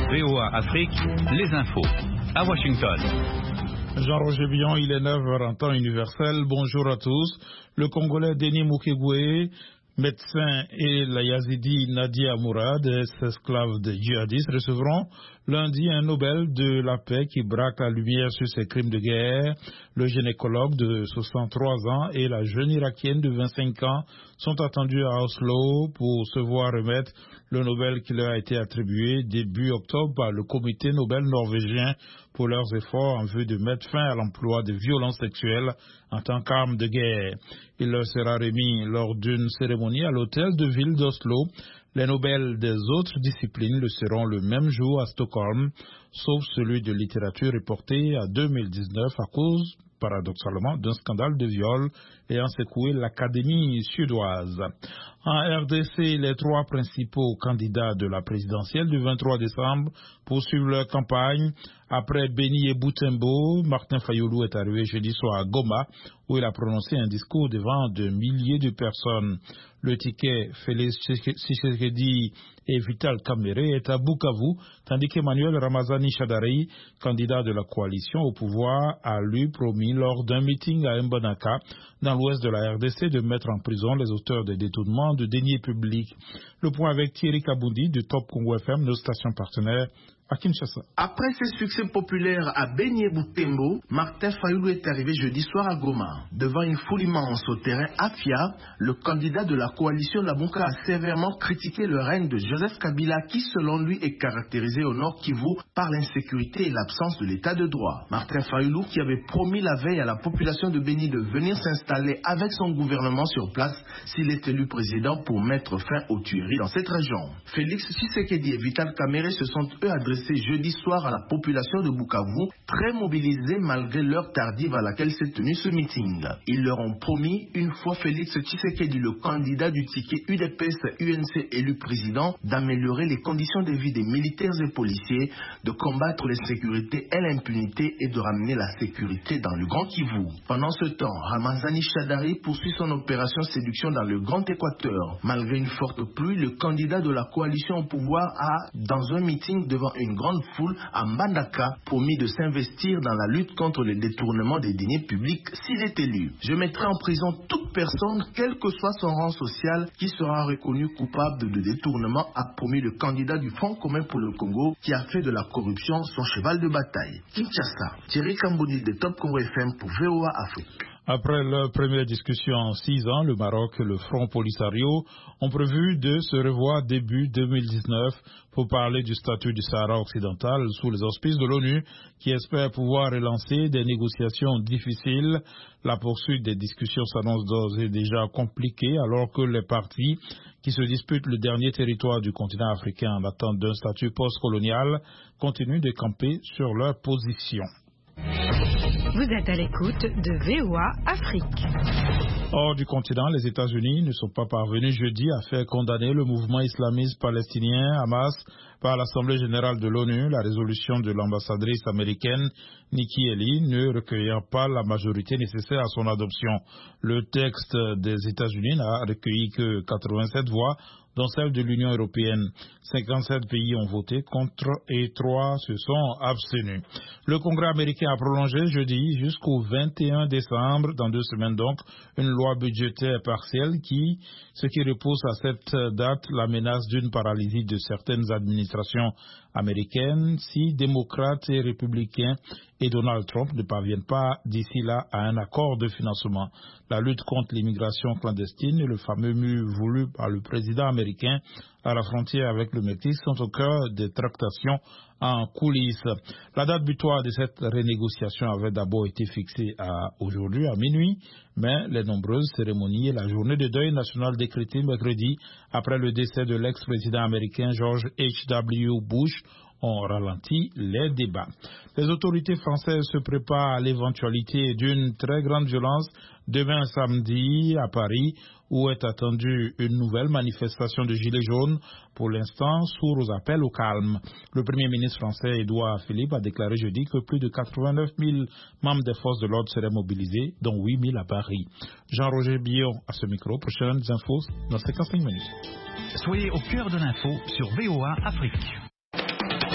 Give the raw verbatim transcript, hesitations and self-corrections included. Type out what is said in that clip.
V O A Afrique, les infos. À Washington. Jean-Roger Billon, il est neuf heures en temps universel. Bonjour à tous. Le Congolais Denis Mukwege, médecin, et la Yazidi Nadia Mourad, esclave des djihadistes, recevront lundi un Nobel de la paix qui braque la lumière sur ces crimes de guerre. Le gynécologue de soixante-trois ans et la jeune irakienne de vingt-cinq ans sont attendus à Oslo pour se voir remettre le Nobel qui leur a été attribué début octobre par le comité Nobel norvégien pour leurs efforts en vue de mettre fin à l'emploi de violences sexuelles en tant qu'arme de guerre. Il leur sera remis lors d'une cérémonie à l'hôtel de ville d'Oslo. Les Nobels des autres disciplines le seront le même jour à Stockholm, sauf celui de littérature reporté à deux mille dix-neuf à cause, paradoxalement, d'un scandale de viol ayant secoué l'Académie suédoise. En R D C, les trois principaux candidats de la présidentielle du vingt-trois décembre poursuivent leur campagne. Après Béni et Boutembo, Martin Fayoulou est arrivé jeudi soir à Goma, où il a prononcé un discours devant de milliers de personnes. Le ticket Félix Tshisekedi et Vital Kamerhe est à Bukavu, tandis qu'Emmanuel Ramazani Shadari, candidat de la coalition au pouvoir, a lui promis lors d'un meeting à Mbandaka, dans l'ouest de la R D C, de mettre en prison les auteurs des détournements de deniers publics. Le point avec Thierry Kaboundi de Top Congo F M, nos stations partenaires à Kinshasa. Après ses succès populaires à Béni et Boutembo, Martin Fayoulou est arrivé jeudi soir à Goma. Devant une foule immense au terrain Afia, le candidat de la coalition Lamuka a sévèrement critiqué le règne de Joseph Kabila qui, selon lui, est caractérisé au Nord Kivu par l'insécurité et l'absence de l'état de droit. Martin Fayoulou, qui avait promis la veille à la population de Béni de venir s'installer avec son gouvernement sur place s'il est élu président pour mettre fin aux tueries dans cette région. Félix Tshisekedi et Vital Kamerhe se sont eux adressés jeudi soir à la population de Bukavu, très mobilisée malgré l'heure tardive à laquelle s'est tenu ce meeting. Ils leur ont promis, une fois Félix Tshisekedi, le candidat du ticket U D P S U N C élu président, d'améliorer les conditions de vie des militaires et policiers, de combattre l'insécurité et l'impunité et de ramener la sécurité dans le Grand Kivu. Pendant ce temps, Ramazani Shadari poursuit son opération séduction dans le Grand Équateur. Malgré une forte pluie, le candidat de la coalition au pouvoir a, dans un meeting devant une grande foule à Mbandaka, promis de s'investir dans la lutte contre le détournement des deniers publics s'il est élu. Je mettrai en prison toute personne, quel que soit son rang social, qui sera reconnu coupable de détournement, a promis le candidat du Front commun pour le Congo, qui a fait de la corruption son cheval de bataille. Kinshasa, Thierry Kamboni de Top Congo F M pour V O A Afrique. Après leur première discussion en six ans, le Maroc et le Front Polisario ont prévu de se revoir début deux mille dix-neuf pour parler du statut du Sahara occidental sous les auspices de l'ONU, qui espère pouvoir relancer des négociations difficiles. La poursuite des discussions s'annonce d'ores et déjà compliquée alors que les partis qui se disputent le dernier territoire du continent africain en attente d'un statut post-colonial continuent de camper sur leur position. Vous êtes à l'écoute de V O A Afrique. Hors du continent, les États-Unis ne sont pas parvenus jeudi à faire condamner le mouvement islamiste palestinien Hamas par l'Assemblée générale de l'ONU, la résolution de l'ambassadrice américaine Nikki Haley ne recueillant pas la majorité nécessaire à son adoption. Le texte des États-Unis n'a recueilli que quatre-vingt-sept voix, dont celle de l'Union européenne. cinquante-sept pays ont voté contre et trois se sont abstenus. Le Congrès américain a prolongé jeudi jusqu'au vingt et un décembre, dans deux semaines donc, une loi budgétaire partielle qui, ce qui repousse à cette date la menace d'une paralysie de certaines administrations américaines si démocrates et républicains et Donald Trump ne parviennent pas d'ici là à un accord de financement. La lutte contre l'immigration clandestine et le fameux mur voulu par le président américain à la frontière avec le Mexique sont au cœur des tractations en coulisses. La date butoir de cette renégociation avait d'abord été fixée à aujourd'hui à minuit, mais les nombreuses cérémonies et la journée de deuil national décrétée mercredi après le décès de l'ex-président américain George H W Bush ont ralenti les débats. Les autorités françaises se préparent à l'éventualité d'une très grande violence demain samedi à Paris, où est attendue une nouvelle manifestation de gilets jaunes, pour l'instant sourd aux appels au calme. Le Premier ministre français Édouard Philippe a déclaré jeudi que plus de quatre-vingt-neuf mille membres des forces de l'ordre seraient mobilisés, dont huit mille à Paris. Jean-Roger Billon à ce micro. Prochaines infos dans cinquante-cinq minutes. Soyez au cœur de l'info sur V O A Afrique.